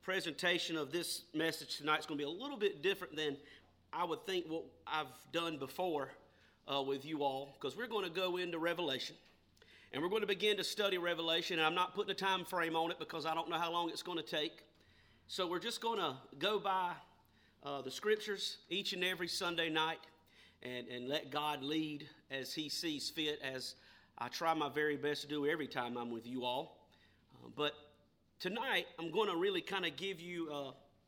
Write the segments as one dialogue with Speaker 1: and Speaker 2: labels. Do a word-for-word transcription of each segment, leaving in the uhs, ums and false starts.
Speaker 1: presentation of this message tonight is going to be a little bit different than I would think what I've done before uh, with you all, because we're going to go into Revelation, and we're going to begin to study Revelation, and I'm not putting a time frame on it because I don't know how long it's going to take. So we're just going to go by uh, the Scriptures each and every Sunday night and, and let God lead as He sees fit, as I try my very best to do every time I'm with you all. Uh, but tonight, I'm going to really kind of give you uh,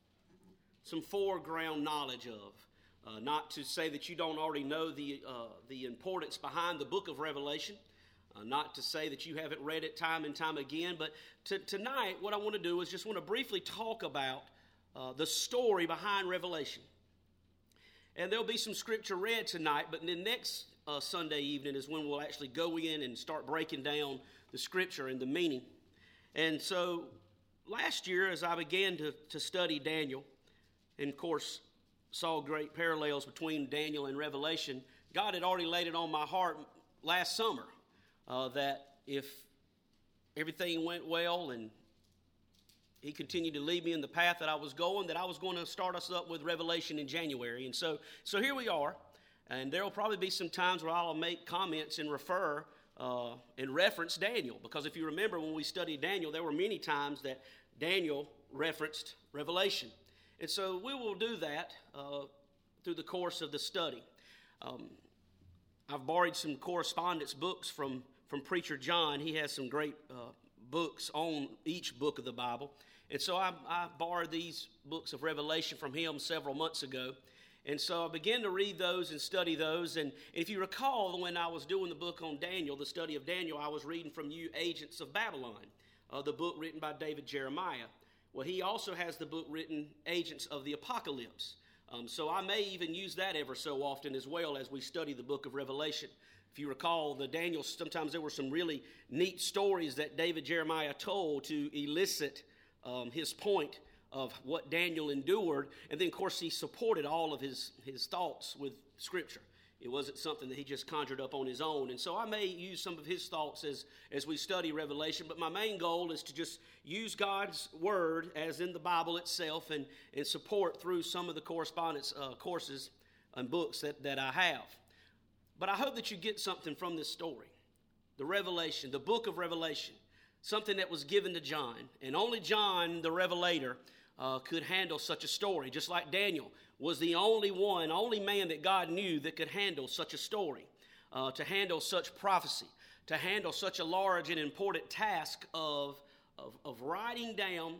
Speaker 1: some foreground knowledge of. Uh, not to say that you don't already know the uh, the importance behind the book of Revelation. Uh, not to say that you haven't read it time and time again. But to, tonight, what I want to do is just want to briefly talk about uh, the story behind Revelation. And there'll be some scripture read tonight, but then next uh, Sunday evening is when we'll actually go in and start breaking down the scripture and the meaning. And so last year, as I began to, to study Daniel, and of course saw great parallels between Daniel and Revelation, God had already laid it on my heart last summer uh, that if everything went well and He continued to lead me in the path that I was going, that I was going to start us up with Revelation in January. And so, so here we are, and there will probably be some times where I'll make comments and refer Uh, and reference Daniel, because if you remember when we studied Daniel, there were many times that Daniel referenced Revelation. And so we will do that uh, through the course of the study. Um, I've borrowed some correspondence books from, from Preacher John. He has some great uh, books on each book of the Bible. And so I, I borrowed these books of Revelation from him several months ago. And so I began to read those and study those. And if you recall, when I was doing the book on Daniel, the study of Daniel, I was reading from you Agents of Babylon, uh, the book written by David Jeremiah. Well, he also has the book written Agents of the Apocalypse. Um, so I may even use that ever so often as well as we study the book of Revelation. If you recall, the Daniel, sometimes there were some really neat stories that David Jeremiah told to elicit um, his point of what Daniel endured, and then, of course, he supported all of his, his thoughts with Scripture. It wasn't something that he just conjured up on his own, and so I may use some of his thoughts as, as we study Revelation, but my main goal is to just use God's Word, as in the Bible itself, and, and support through some of the correspondence uh, courses and books that, that I have. But I hope that you get something from this story, the Revelation, the book of Revelation, something that was given to John, and only John, the Revelator, Uh, could handle such a story, just like Daniel was the only one, only man that God knew that could handle such a story, uh, to handle such prophecy, to handle such a large and important task of, of, of writing down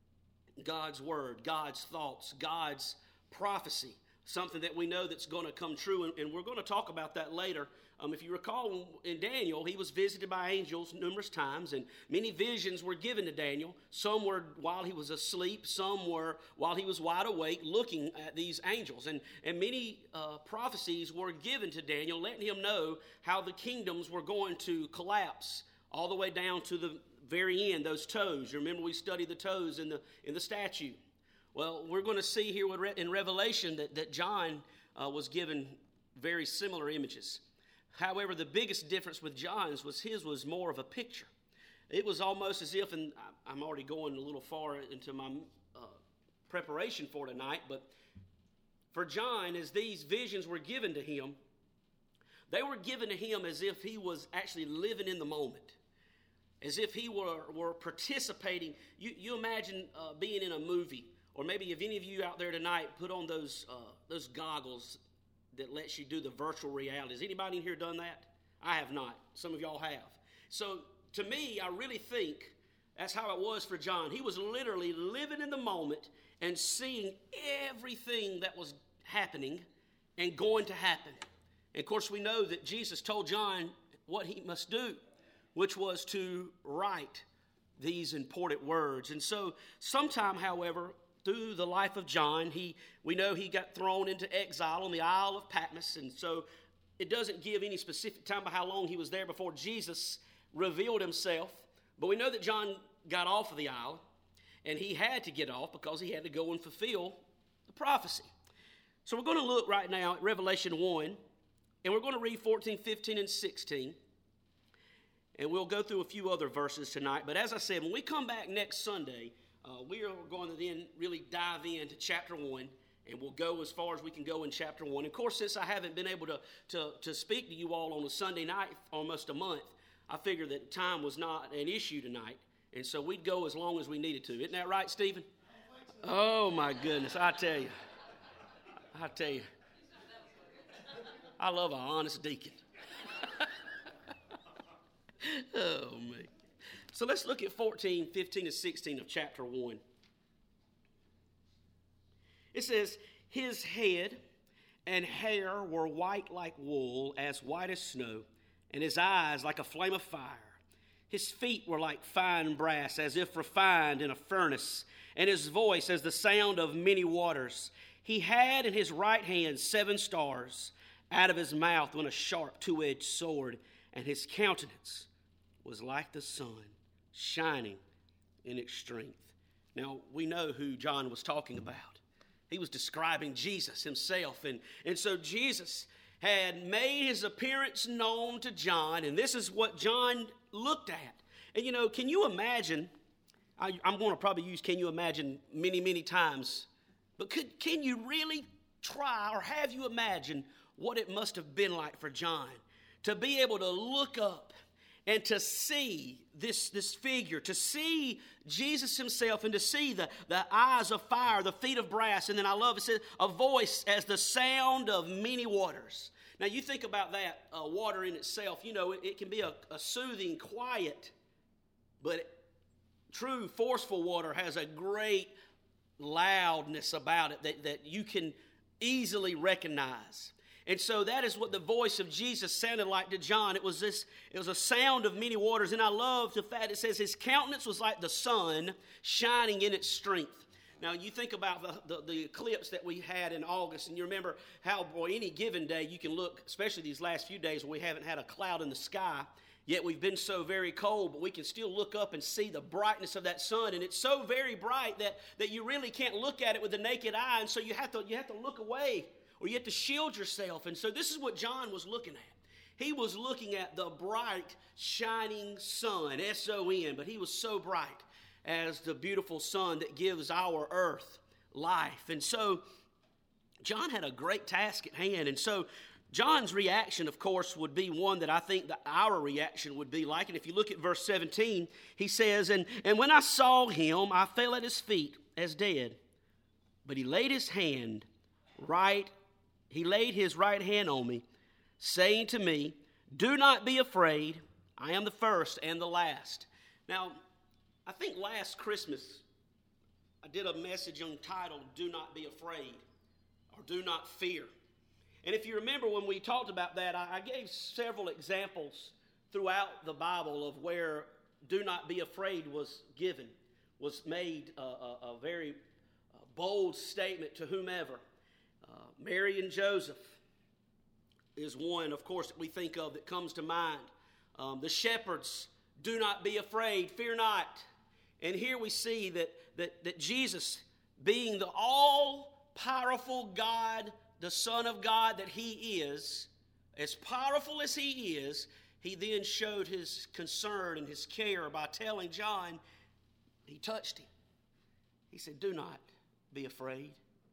Speaker 1: God's word, God's thoughts, God's prophecy, something that we know that's going to come true, and, and we're going to talk about that later. Um, if you recall, in Daniel, he was visited by angels numerous times, and many visions were given to Daniel. Some were while he was asleep, some were while he was wide awake looking at these angels. And, and many uh, prophecies were given to Daniel, letting him know how the kingdoms were going to collapse all the way down to the very end, those toes. You remember we studied the toes in the, in the statue. Well, we're going to see here in Revelation that, that John uh, was given very similar images. However, the biggest difference with John's was his was more of a picture. It was almost as if, and I'm already going a little far into my uh, preparation for tonight, but for John, as these visions were given to him, they were given to him as if he was actually living in the moment, as if he were, were participating. You, you imagine uh, being in a movie, or maybe if any of you out there tonight put on those uh, those goggles that lets you do the virtual reality. Has anybody in here done that? I have not. Some of y'all have. So to me, I really think that's how it was for John. He was literally living in the moment and seeing everything that was happening and going to happen. And of course, we know that Jesus told John what he must do, which was to write these important words. And so sometime, however, through the life of John, he we know he got thrown into exile on the Isle of Patmos, and so it doesn't give any specific time about how long he was there before Jesus revealed himself. But we know that John got off of the isle, and he had to get off because he had to go and fulfill the prophecy. So we're going to look right now at Revelation one, and we're going to read fourteen, fifteen, and sixteen. And we'll go through a few other verses tonight. But as I said, when we come back next Sunday, Uh, we are going to then really dive into chapter one, and we'll go as far as we can go in chapter one. Of course, since I haven't been able to, to, to speak to you all on a Sunday night almost a month, I figured that time was not an issue tonight, and so we'd go as long as we needed to. Isn't that right, Stephen? Oh, my goodness, I tell you. I tell you. I love an honest deacon. Oh, man. So let's look at fourteen, fifteen, and sixteen of chapter one. It says, his head and hair were white like wool, as white as snow, and his eyes like a flame of fire. His feet were like fine brass, as if refined in a furnace, and his voice as the sound of many waters. He had in his right hand seven stars. Out of his mouth went a sharp two-edged sword, and his countenance was like the sun, shining in its strength. Now, we know who John was talking about. He was describing Jesus himself. And, and so Jesus had made his appearance known to John, and this is what John looked at. And, you know, can you imagine, I, I'm going to probably use can you imagine many, many times, but could, can you really try or have you imagine what it must have been like for John to be able to look up and to see this, this figure, to see Jesus himself, and to see the, the eyes of fire, the feet of brass, and then I love it says a voice as the sound of many waters. Now you think about that, uh, water in itself, you know, it, it can be a, a soothing, quiet, but true forceful water has a great loudness about it that, that you can easily recognize. And so that is what the voice of Jesus sounded like to John. It was this, it was a sound of many waters. And I love the fact it says his countenance was like the sun shining in its strength. Now you think about the, the, the eclipse that we had in August, and you remember how, boy, any given day you can look, especially these last few days where we haven't had a cloud in the sky, yet we've been so very cold, but we can still look up and see the brightness of that sun. And it's so very bright that, that you really can't look at it with the naked eye, and so you have to, you have to look away, or you have to shield yourself. And so this is what John was looking at. He was looking at the bright, shining sun, S O N, but he was so bright as the beautiful sun that gives our earth life. And so John had a great task at hand. And so John's reaction, of course, would be one that I think that our reaction would be like. And if you look at verse seventeen, he says, and, and when I saw him, I fell at his feet as dead. But he laid his hand right He laid his right hand on me, saying to me, do not be afraid. I am the first and the last. Now, I think last Christmas, I did a message entitled, Do Not Be Afraid, or Do Not Fear. And if you remember when we talked about that, I gave several examples throughout the Bible of where do not be afraid was given, was made a, a, a very bold statement to whomever. Uh, Mary and Joseph is one, of course, that we think of that comes to mind. Um, the shepherds, do not be afraid, fear not. And here we see that, that, that Jesus, being the all-powerful God, the Son of God that he is, as powerful as he is, he then showed his concern and his care by telling John, he touched him. He said, do not be afraid.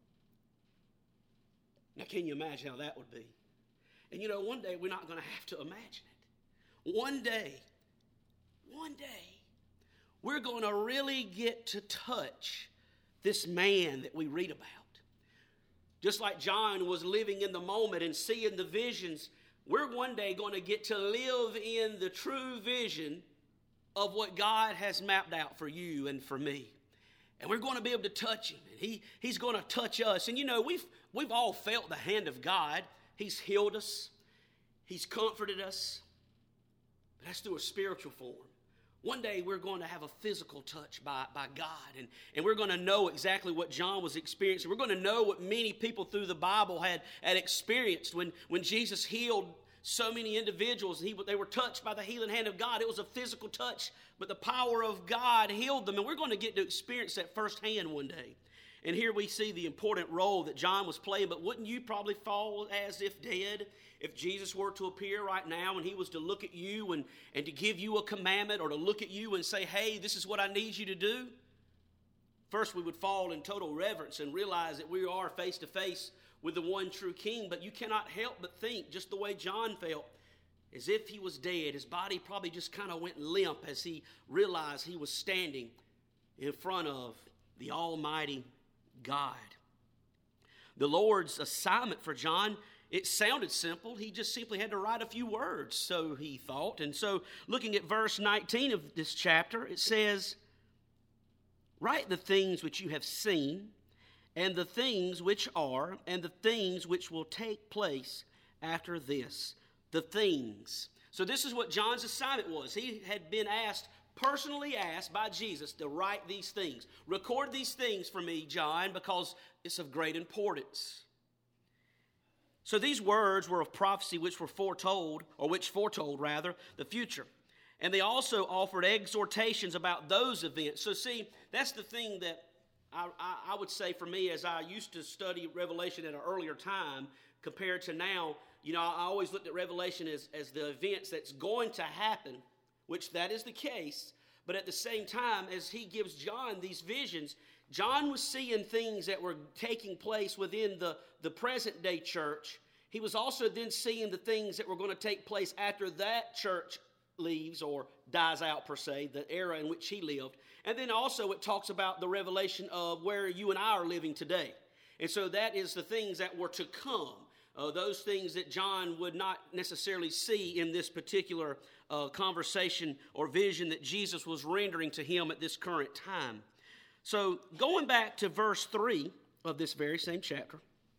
Speaker 1: Now, can you imagine how that would be? And you know, one day we're not going to have to imagine it. One day, one day, we're going to really get to touch this man that we read about. Just like John was living in the moment and seeing the visions, we're one day going to get to live in the true vision of what God has mapped out for you and for me. And we're going to be able to touch him, and he, he's going to touch us. And you know, we've, we've all felt the hand of God. He's healed us. He's comforted us. But that's through a spiritual form. One day we're going to have a physical touch by, by God, and, and we're going to know exactly what John was experiencing. We're going to know what many people through the Bible had, had experienced when, when Jesus healed so many individuals. He, they were touched by the healing hand of God. It was a physical touch, but the power of God healed them, and we're going to get to experience that firsthand one day. And here we see the important role that John was playing, but wouldn't you probably fall as if dead if Jesus were to appear right now and he was to look at you and, and to give you a commandment or to look at you and say, hey, this is what I need you to do? first we would fall in total reverence and realize that we are face to face with the one true King. But you cannot help but think, just the way John felt, as if he was dead. His body probably just kind of went limp as he realized he was standing in front of the Almighty God. The Lord's assignment for John, it sounded simple. He just simply had to write a few words, so he thought. And so looking at verse nineteen of this chapter, it says, "Write the things which you have seen, and the things which are, and the things which will take place after this." The things. So this is what John's assignment was. He had been asked, personally asked by Jesus, to write these things. Record these things for me, John, because it's of great importance. So these words were of prophecy which were foretold, or which foretold, rather, the future. And they also offered exhortations about those events. So see, that's the thing that I, I, I would say for me, as I used to study Revelation at an earlier time compared to now. You know, I always looked at Revelation as, as the events that's going to happen, which that is the case. But at the same time, as he gives John these visions, John was seeing things that were taking place within the, the present day church. He was also then seeing the things that were going to take place after that church leaves or dies out, per se, the era in which he lived. And then also it talks about the revelation of where you and I are living today. And so that is the things that were to come. Uh, those things that John would not necessarily see in this particular uh, conversation or vision that Jesus was rendering to him at this current time. So going back to verse three of this very same chapter,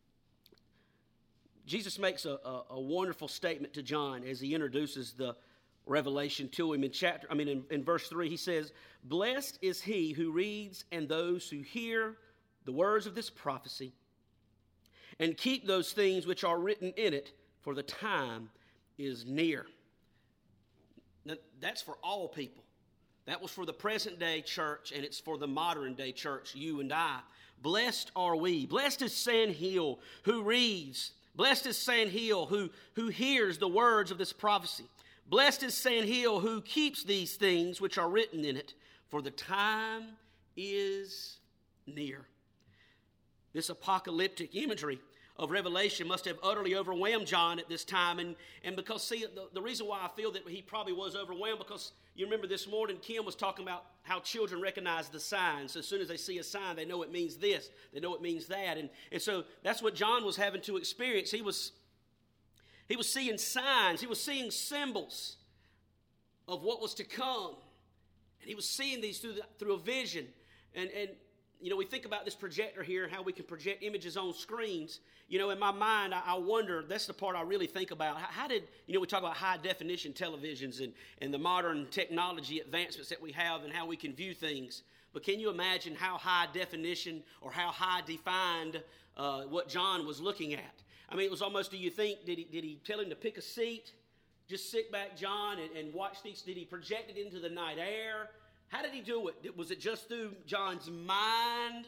Speaker 1: Jesus makes a, a, a wonderful statement to John as he introduces the revelation to him. In chapter, I mean, in, in verse three, he says, "Blessed is he who reads and those who hear the words of this prophecy, and keep those things which are written in it, for the time is near." Now, that's for all people. That was for the present day church, and it's for the modern day church, you and I. Blessed are we. Blessed is Sandhill who reads. Blessed is Sandhill who, who hears the words of this prophecy. Blessed is Sandhill who keeps these things which are written in it, for the time is near. This apocalyptic imagery of Revelation must have utterly overwhelmed John at this time. And, and because, see, the, the reason why I feel that he probably was overwhelmed, because you remember this morning, Kim was talking about how children recognize the signs. So as soon as they see a sign, they know it means this. They know it means that. And, and so that's what John was having to experience. He was, he was seeing signs. He was seeing symbols of what was to come. And he was seeing these through, the, through a vision. And, and you know, we think about this projector here, how we can project images on screens. You know, in my mind, I, I wonder, that's the part I really think about. How, how did, you know, we talk about high-definition televisions and, and the modern technology advancements that we have and how we can view things. But can you imagine how high-definition or how high-defined uh, what John was looking at? I mean, it was almost, do you think, did he, did he tell him to pick a seat? Just sit back, John, and, and watch these? Did he project it into the night air? How did he do it? Was it just through John's mind?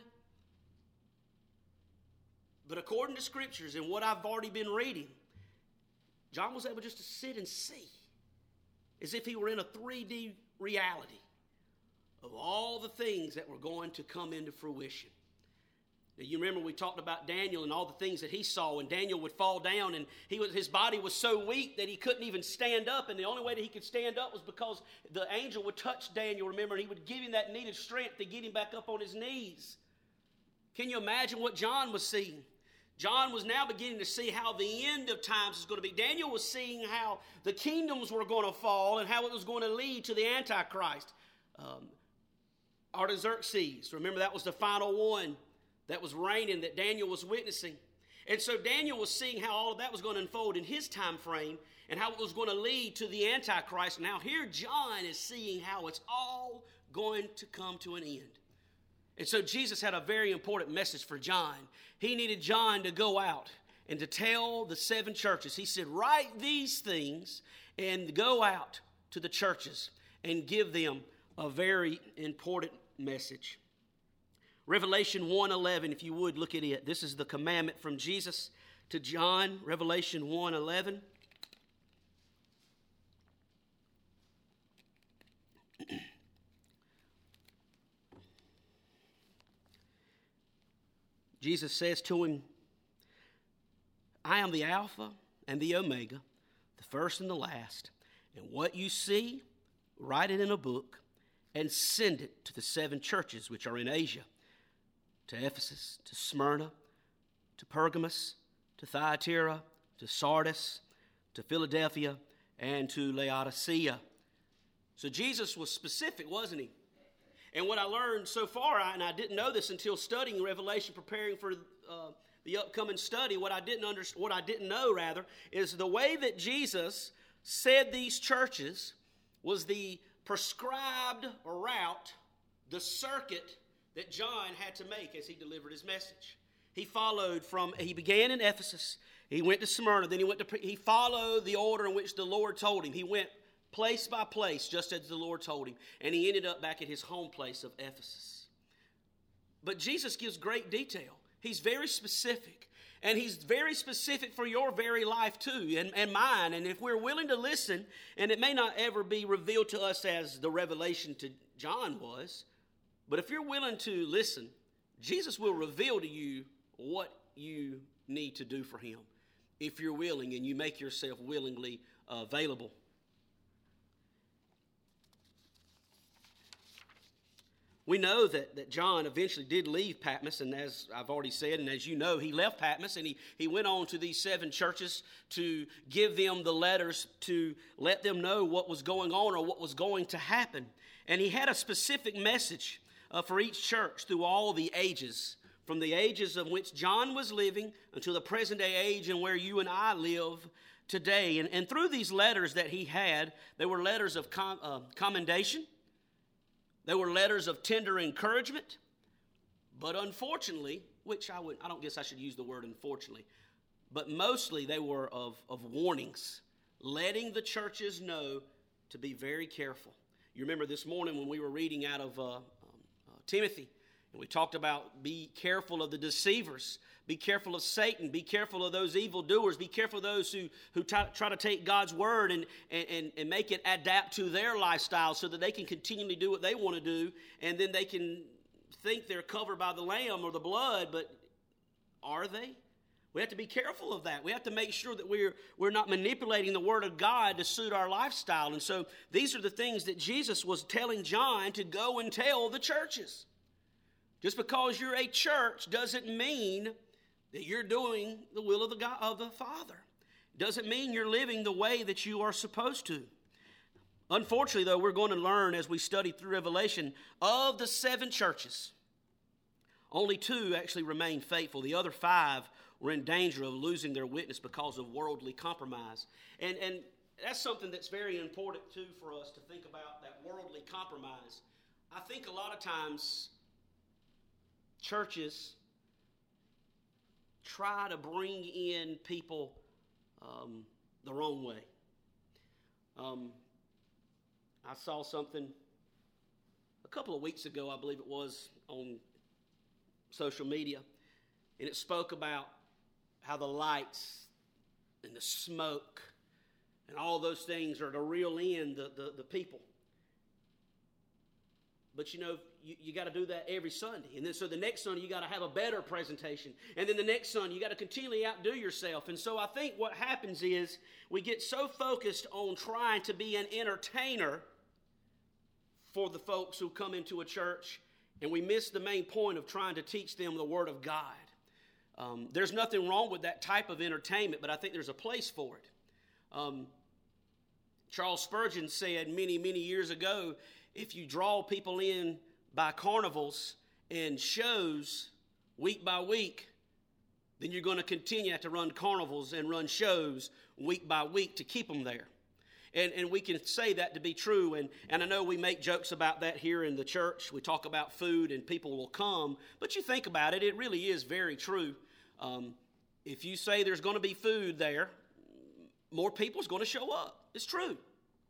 Speaker 1: But according to scriptures and what I've already been reading, John was able just to sit and see as if he were in a three D reality of all the things that were going to come into fruition. Now, you remember we talked about Daniel and all the things that he saw, and Daniel would fall down, and he was, his body was so weak that he couldn't even stand up, and the only way that he could stand up was because the angel would touch Daniel, remember, and he would give him that needed strength to get him back up on his knees. Can you imagine what John was seeing? John was now beginning to see how the end of times is going to be. Daniel was seeing how the kingdoms were going to fall and how it was going to lead to the Antichrist. Um, Artaxerxes, remember that was the final one that was reigning that Daniel was witnessing. And so Daniel was seeing how all of that was going to unfold in his time frame and how it was going to lead to the Antichrist. Now here John is seeing how it's all going to come to an end. And so Jesus had a very important message for John. He needed John to go out and to tell the seven churches. He said, write these things and go out to the churches and give them a very important message. Revelation one eleven, if you would look at it. This is the commandment from Jesus to John, Revelation one eleven. Jesus says to him, I am the Alpha and the Omega, the first and the last. And what you see, write it in a book and send it to the seven churches which are in Asia, to Ephesus, to Smyrna, to Pergamos, to Thyatira, to Sardis, to Philadelphia, and to Laodicea. So Jesus was specific, wasn't he? And what I learned so far, and I didn't know this until studying Revelation, preparing for uh, the upcoming study, what I didn't under, what I didn't know, rather, is the way that Jesus said these churches was the prescribed route, the circuit that John had to make as he delivered his message. He followed from, he began in Ephesus, he went to Smyrna, then he went to, he followed the order in which the Lord told him. He went place by place, just as the Lord told him, and he ended up back at his home place of Ephesus. But Jesus gives great detail. He's very specific, and he's very specific for your very life too, and, and mine. And if we're willing to listen, and it may not ever be revealed to us as the revelation to John was, but if you're willing to listen, Jesus will reveal to you what you need to do for him, if you're willing and you make yourself willingly uh, available. We know that, that John eventually did leave Patmos, and as I've already said, and as you know, he left Patmos, and he, he went on to these seven churches to give them the letters to let them know what was going on or what was going to happen. And he had a specific message uh, for each church through all the ages, from the ages of which John was living until the present day age and where you and I live today. And, and through these letters that he had, they were letters of com, uh, commendation. They were letters of tender encouragement, but unfortunately, which I would I don't guess I should use the word unfortunately, but mostly they were of, of warnings, letting the churches know to be very careful. You remember this morning when we were reading out of uh, um, uh, Timothy, and we talked about be careful of the deceivers, be careful of Satan, be careful of those evildoers, be careful of those who, who t- try to take God's word and, and, and make it adapt to their lifestyle so that they can continually do what they want to do, and then they can think they're covered by the Lamb or the blood, but are they? We have to be careful of that. We have to make sure that we're, we're not manipulating the word of God to suit our lifestyle. And so these are the things that Jesus was telling John to go and tell the churches. Just because you're a church doesn't mean that you're doing the will of the God, of the Father. Doesn't mean you're living the way that you are supposed to. Unfortunately, though, we're going to learn as we study through Revelation, of the seven churches, only two actually remained faithful. The other five were in danger of losing their witness because of worldly compromise. And, and that's something that's very important, too, for us to think about, that worldly compromise. I think a lot of times churches try to bring in people um, the wrong way. Um, I saw something a couple of weeks ago, I believe it was, on social media, and it spoke about how the lights and the smoke and all those things are to reel in the, the, the people. But you know, you, you got to do that every Sunday. And then so the next Sunday, you got to have a better presentation. And then the next Sunday, you got to continually outdo yourself. And so I think what happens is we get so focused on trying to be an entertainer for the folks who come into a church, and we miss the main point of trying to teach them the Word of God. Um, there's nothing wrong with that type of entertainment, but I think there's a place for it. Um, Charles Spurgeon said many, many years ago, if you draw people in by carnivals and shows week by week, then you're going to continue to run carnivals and run shows week by week to keep them there. And, and we can say that to be true. And, and I know we make jokes about that here in the church. We talk about food and people will come. But you think about it, it really is very true. Um, if you say there's going to be food there, more people is going to show up. It's true.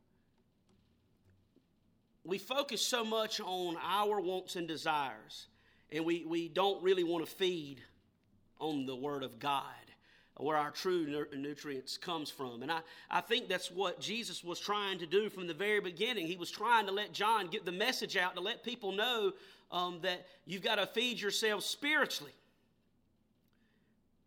Speaker 1: We focus so much on our wants and desires, and we, we don't really want to feed on the Word of God, where our true nutrients comes from. And I, I think that's what Jesus was trying to do from the very beginning. He was trying to let John get the message out, to let people know um, that you've got to feed yourselves spiritually.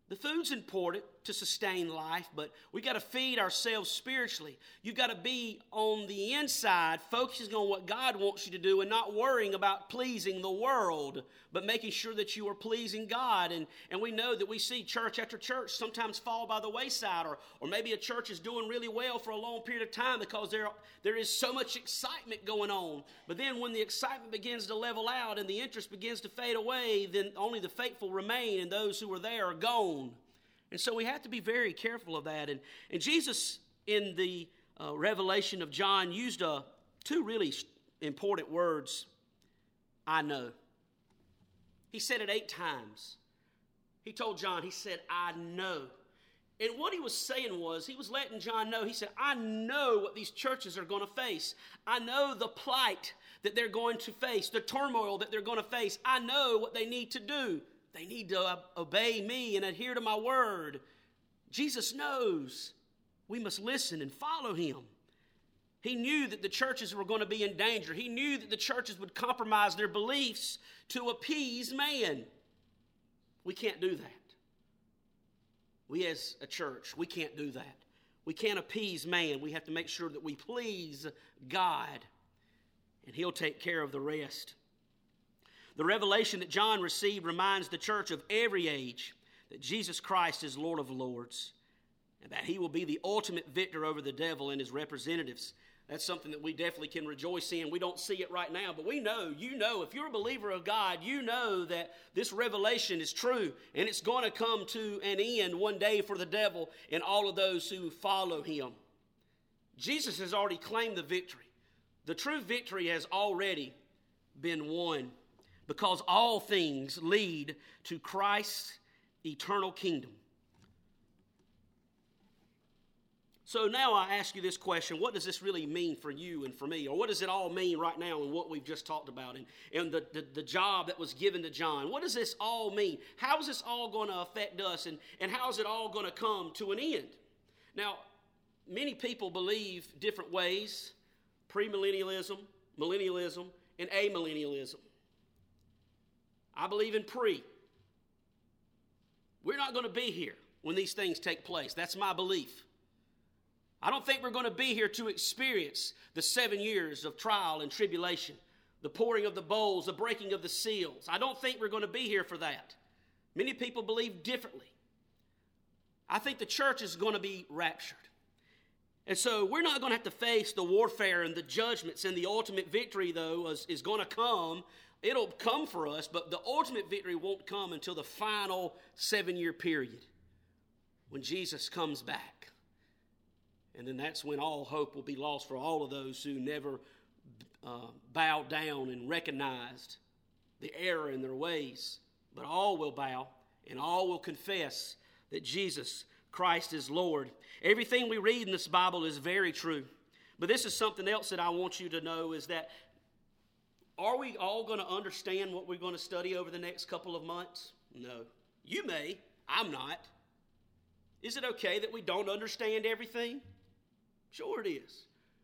Speaker 1: The food's important to sustain life, but we got to feed ourselves spiritually. You've got to be on the inside, focusing on what God wants you to do and not worrying about pleasing the world, but making sure that you are pleasing God. And, and we know that we see church after church sometimes fall by the wayside, or, or maybe a church is doing really well for a long period of time because there, there is so much excitement going on. But then when the excitement begins to level out and the interest begins to fade away, then only the faithful remain and those who are there are gone. And so we have to be very careful of that. And, and Jesus, in the uh, revelation of John, used uh, two really important words, I know. He said it eight times. He told John, he said, I know. And what he was saying was, he was letting John know, he said, I know what these churches are going to face. I know the plight that they're going to face, the turmoil that they're going to face. I know what they need to do. They need to obey me and adhere to my word. Jesus knows we must listen and follow him. He knew that the churches were going to be in danger. He knew that the churches would compromise their beliefs to appease man. We can't do that. We as a church, we can't do that. We can't appease man. We have to make sure that we please God, and he'll take care of the rest. The revelation that John received reminds the church of every age that Jesus Christ is Lord of Lords and that he will be the ultimate victor over the devil and his representatives. That's something that we definitely can rejoice in. We don't see it right now, but we know, you know, if you're a believer of God, you know that this revelation is true and it's going to come to an end one day for the devil and all of those who follow him. Jesus has already claimed the victory. The true victory has already been won, because all things lead to Christ's eternal kingdom. So now I ask you this question: what does this really mean for you and for me? Or what does it all mean right now in what we've just talked about and, and the, the, the job that was given to John? What does this all mean? How is this all going to affect us, and, and how is it all going to come to an end? Now, many people believe different ways: premillennialism, millennialism, and amillennialism. I believe in pre. We're not going to be here when these things take place. That's my belief. I don't think we're going to be here to experience the seven years of trial and tribulation, the pouring of the bowls, the breaking of the seals. I don't think we're going to be here for that. Many people believe differently. I think the church is going to be raptured. And so we're not going to have to face the warfare and the judgments, and the ultimate victory, though, is, is going to come. It'll come for us, but the ultimate victory won't come until the final seven-year period when Jesus comes back. And then that's when all hope will be lost for all of those who never uh, bowed down and recognized the error in their ways. But all will bow and all will confess that Jesus Christ is Lord. Everything we read in this Bible is very true. But this is something else that I want you to know, is that are we all going to understand what we're going to study over the next couple of months? No. You may. I'm not. Is it okay that we don't understand everything? Sure it is.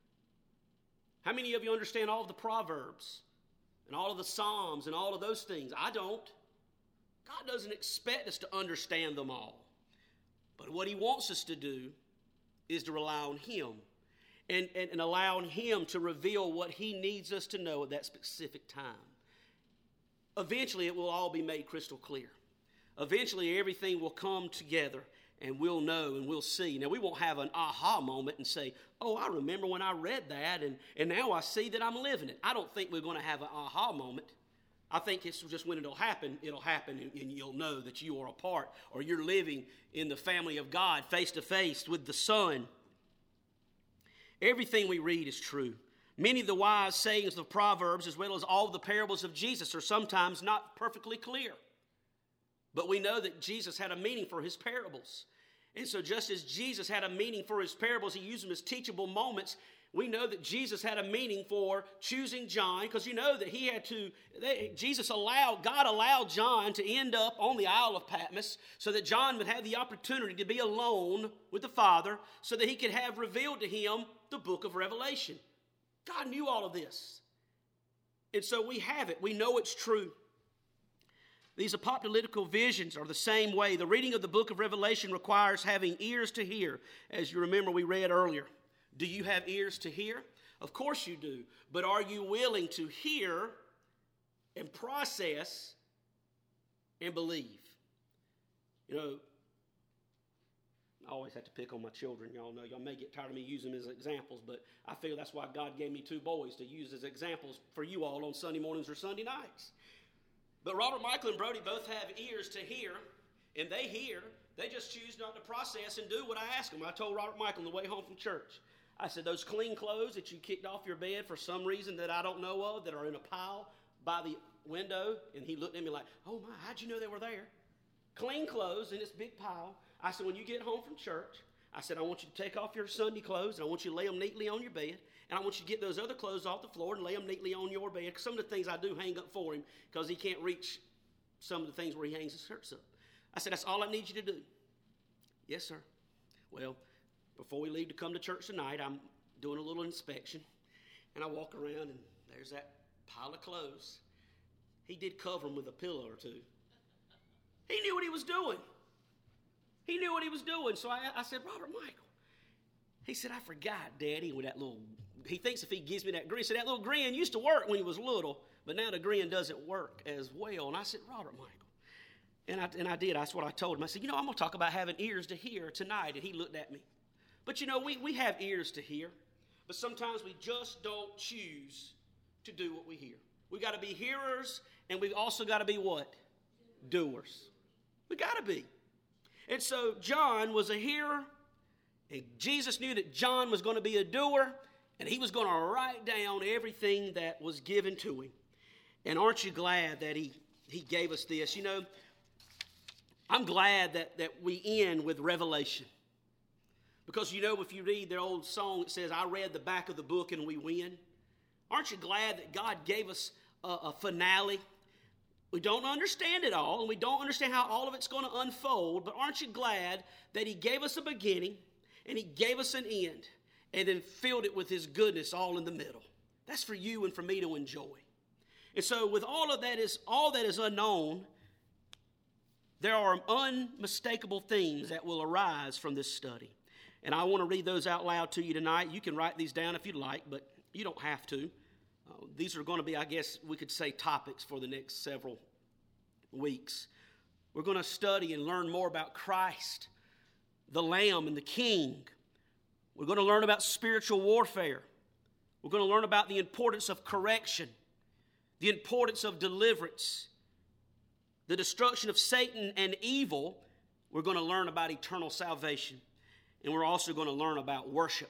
Speaker 1: How many of you understand all of the Proverbs and all of the Psalms and all of those things? I don't. God doesn't expect us to understand them all. But what he wants us to do is to rely on him and, and, and allow him to reveal what he needs us to know at that specific time. Eventually, it will all be made crystal clear. Eventually, everything will come together, and we'll know and we'll see. Now, we won't have an aha moment and say, oh, I remember when I read that, and, and now I see that I'm living it. I don't think we're going to have an aha moment. I think it's just when it'll happen, it'll happen, and, and you'll know that you are a part, or you're living in the family of God, face to face with the Son. Everything we read is true. Many of the wise sayings of Proverbs, as well as all of the parables of Jesus, are sometimes not perfectly clear. But we know that Jesus had a meaning for his parables. And so just as Jesus had a meaning for his parables, he used them as teachable moments. We know that Jesus had a meaning for choosing John, because you know that he had to, they, Jesus allowed, God allowed John to end up on the Isle of Patmos so that John would have the opportunity to be alone with the Father so that he could have revealed to him the book of Revelation. God knew all of this. And so we have it. We know it's true. These apocalyptic visions are the same way. The reading of the book of Revelation requires having ears to hear, as you remember we read earlier. Do you have ears to hear? Of course you do. But are you willing to hear and process and believe? You know, I always have to pick on my children. Y'all know, y'all may get tired of me using them as examples, but I feel that's why God gave me two boys to use as examples for you all on Sunday mornings or Sunday nights. But Robert, Michael, and Brody both have ears to hear, and they hear. They just choose not to process and do what I ask them. I told Robert Michael on the way home from church, I said, those clean clothes that you kicked off your bed for some reason that I don't know of, that are in a pile by the window, and he looked at me like, oh my, how'd you know they were there? Clean clothes in this big pile. I said, when you get home from church, I said, I want you to take off your Sunday clothes, and I want you to lay them neatly on your bed, and I want you to get those other clothes off the floor and lay them neatly on your bed. Because some of the things I do hang up for him because he can't reach some of the things where he hangs his shirts up. I said, that's all I need you to do. Yes, sir. Well, before we leave to come to church tonight, I'm doing a little inspection, and I walk around, and there's that pile of clothes. He did cover them with a pillow or two. He knew what he was doing. He knew what he was doing. So I, I said, Robert Michael. He said, I forgot, Daddy, with that little, he thinks if he gives me that grin. So that little grin used to work when he was little, but now the grin doesn't work as well. And I said, Robert Michael. And I, and I did. That's what I told him. I said, you know, I'm going to talk about having ears to hear tonight. And he looked at me. But, you know, we, we have ears to hear, but sometimes we just don't choose to do what we hear. We got to be hearers, and we've also got to be what? Doers. We got to be. And so John was a hearer, and Jesus knew that John was going to be a doer, and he was going to write down everything that was given to him. And aren't you glad that he, he gave us this? You know, I'm glad that, that we end with Revelation. Because, you know, if you read their old song, it says, I read the back of the book and we win. Aren't you glad that God gave us a, a finale? We don't understand it all, and we don't understand how all of it's going to unfold, but aren't you glad that he gave us a beginning, and he gave us an end, and then filled it with his goodness all in the middle? That's for you and for me to enjoy. And so with all of that is, all that is unknown, there are unmistakable things that will arise from this study. And I want to read those out loud to you tonight. You can write these down if you'd like, but you don't have to. Uh, these are going to be, I guess, we could say topics for the next several weeks. We're going to study and learn more about Christ, the Lamb and the King. We're going to learn about spiritual warfare. We're going to learn about the importance of correction, the importance of deliverance, the destruction of Satan and evil. We're going to learn about eternal salvation. And we're also going to learn about worship.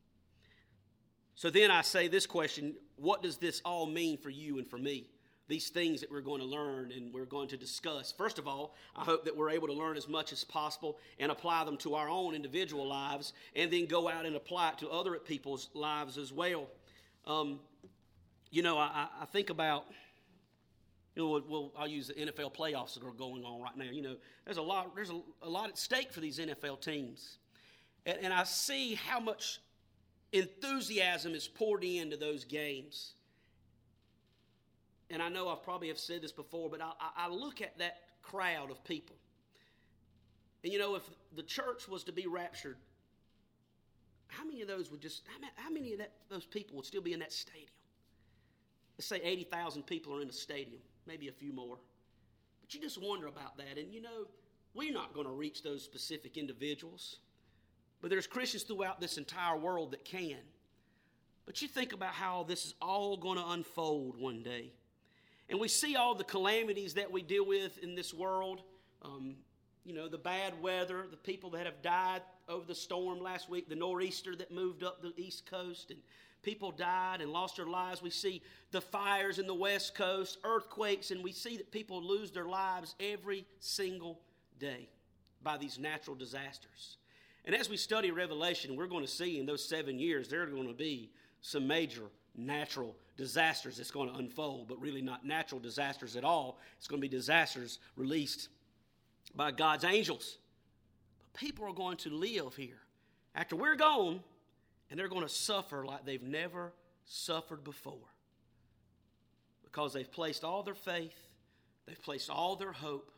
Speaker 1: So then I say this question, what does this all mean for you and for me? These things that we're going to learn and we're going to discuss. First of all, I hope that we're able to learn as much as possible and apply them to our own individual lives, and then go out and apply it to other people's lives as well. Um, you know, I, I think about, you know, we'll, I'll use the N F L playoffs that are going on right now. You know, there's a lot, there's a, a lot at stake for these N F L teams. And, and I see how much enthusiasm is poured into those games. And I know I probably have said this before, but I, I look at that crowd of people. And, you know, if the church was to be raptured, how many of those would just, how many of that, those people would still be in that stadium? Let's say eighty thousand people are in the stadium, maybe a few more. But you just wonder about that. And, you know, we're not going to reach those specific individuals. But there's Christians throughout this entire world that can. But you think about how this is all going to unfold one day. And we see all the calamities that we deal with in this world. Um, you know, the bad weather, the people that have died over the storm last week, the nor'easter that moved up the East Coast, and people died and lost their lives. We see the fires in the West Coast, earthquakes, and we see that people lose their lives every single day by these natural disasters. And as we study Revelation, we're going to see in those seven years, there are going to be some major natural disasters that's going to unfold, but really not natural disasters at all. It's going to be disasters released by God's angels. But people are going to live here after we're gone, and they're going to suffer like they've never suffered before, because they've placed all their faith, They've placed all their hope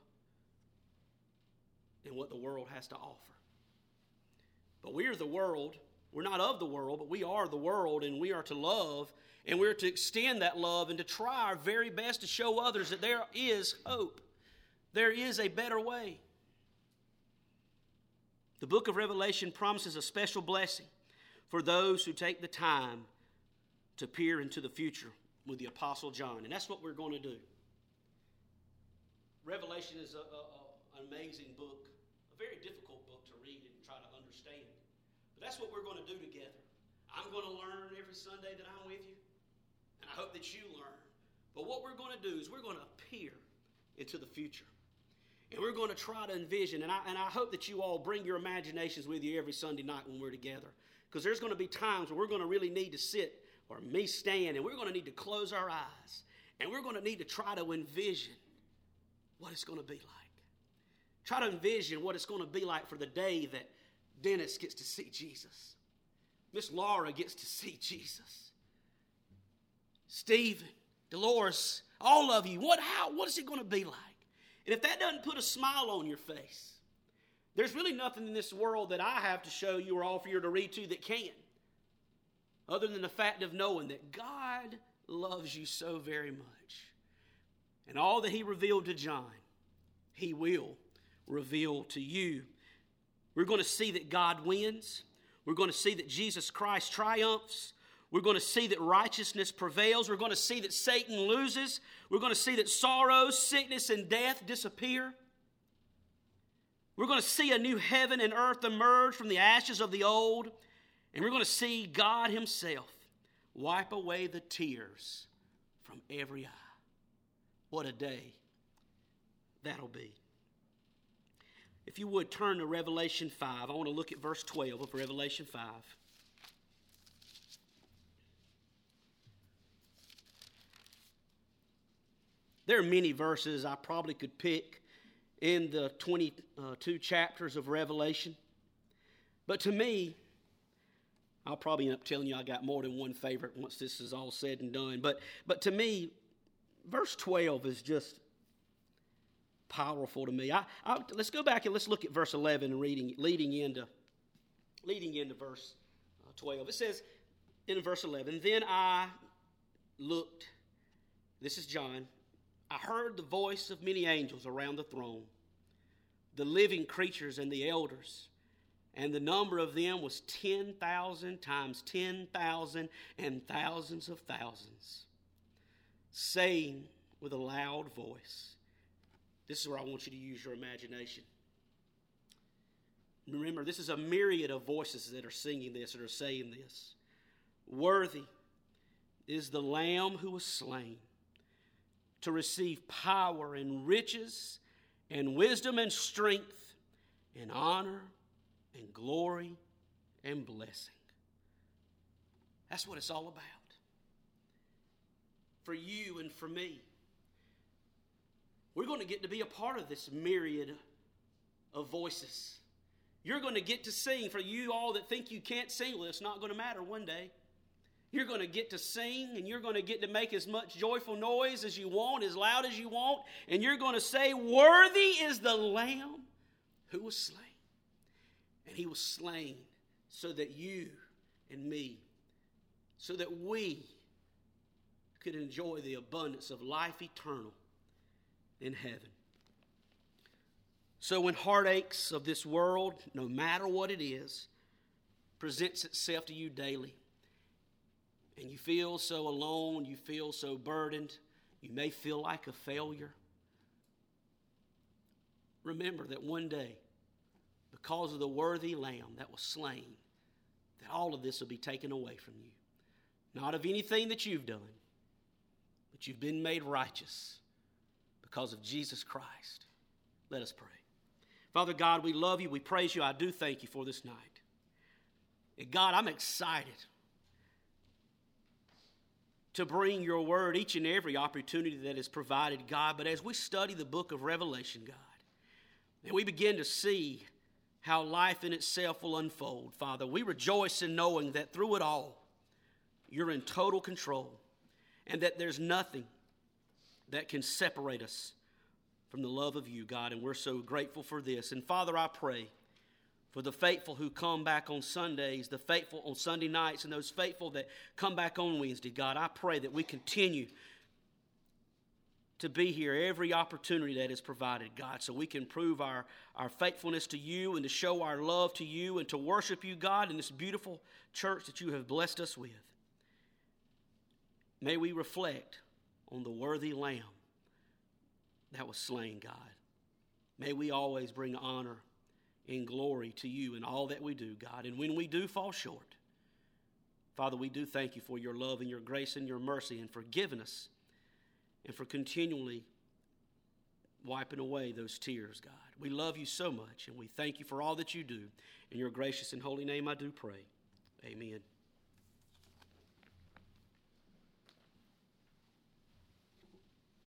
Speaker 1: in what the world has to offer. But we are the world. We're not of the world, but we are the world, and we are to love, and we're to extend that love and to try our very best to show others that there is hope. There is a better way. The book of Revelation promises a special blessing for those who take the time to peer into the future with the Apostle John, and that's what we're going to do. Revelation is a, a, a, an amazing book, a very difficult book to read and try to understand. But that's what we're going to do together. I'm going to learn every Sunday that I'm with you, and I hope that you learn. But what we're going to do is we're going to peer into the future. And we're going to try to envision, and I, and I hope that you all bring your imaginations with you every Sunday night when we're together. Because there's going to be times where we're going to really need to sit, or me stand, and we're going to need to close our eyes. And we're going to need to try to envision what it's going to be like. Try to envision what it's going to be like for the day that Dennis gets to see Jesus. Miss Laura gets to see Jesus. Stephen, Dolores, all of you, what, how, what is it going to be like? And if that doesn't put a smile on your face, there's really nothing in this world that I have to show you or offer you to read to that can. Other than the fact of knowing that God loves you so very much. And all that he revealed to John, he will reveal to you. We're going to see that God wins. We're going to see that Jesus Christ triumphs. We're going to see that righteousness prevails. We're going to see that Satan loses. We're going to see that sorrow, sickness, and death disappear. We're going to see a new heaven and earth emerge from the ashes of the old. And we're going to see God himself wipe away the tears from every eye. What a day that'll be. If you would turn to Revelation five, I want to look at verse twelve of Revelation five. There are many verses I probably could pick in the twenty-two chapters of Revelation. But to me, I'll probably end up telling you I got more than one favorite once this is all said and done. But, but to me, verse twelve is just powerful to me. I, I, let's go back and let's look at verse eleven and reading, leading into, leading into verse twelve. It says in verse eleven, "Then I looked," this is John, "I heard the voice of many angels around the throne, the living creatures and the elders, and the number of them was ten thousand times ten thousand and thousands of thousands, saying with a loud voice," this is where I want you to use your imagination. Remember, this is a myriad of voices that are singing this, that are saying this. "Worthy is the Lamb who was slain to receive power and riches and wisdom and strength and honor and glory and blessing." That's what it's all about. For you and for me. We're going to get to be a part of this myriad of voices. You're going to get to sing. For you all that think you can't sing, well, it's not going to matter one day. You're going to get to sing, and you're going to get to make as much joyful noise as you want, as loud as you want, and you're going to say, "Worthy is the Lamb who was slain." And he was slain so that you and me, so that we could enjoy the abundance of life eternal in heaven. So when heartaches of this world, no matter what it is, presents itself to you daily, and you feel so alone, you feel so burdened, you may feel like a failure, remember that one day, because of the worthy Lamb that was slain, that all of this will be taken away from you. Not of anything that you've done, but you've been made righteous because of Jesus Christ. Let us pray. Father God, we love you. We praise you. I do thank you for this night. And God, I'm excited to bring your word each and every opportunity that is provided, God. But as we study the book of Revelation, God, and we begin to see how life in itself will unfold, Father, we rejoice in knowing that through it all, you're in total control, and that there's nothing that can separate us from the love of you, God, and we're so grateful for this. And Father, I pray for the faithful who come back on Sundays, the faithful on Sunday nights, and those faithful that come back on Wednesday, God, I pray that we continue to be here every opportunity that is provided, God, so we can prove our, our faithfulness to you and to show our love to you and to worship you, God, in this beautiful church that you have blessed us with. May we reflect on the worthy Lamb that was slain, God. May we always bring honor and glory to you in all that we do, God. And when we do fall short, Father, we do thank you for your love and your grace and your mercy and forgiving us and for continually wiping away those tears, God. We love you so much, and we thank you for all that you do. In your gracious and holy name I do pray. Amen.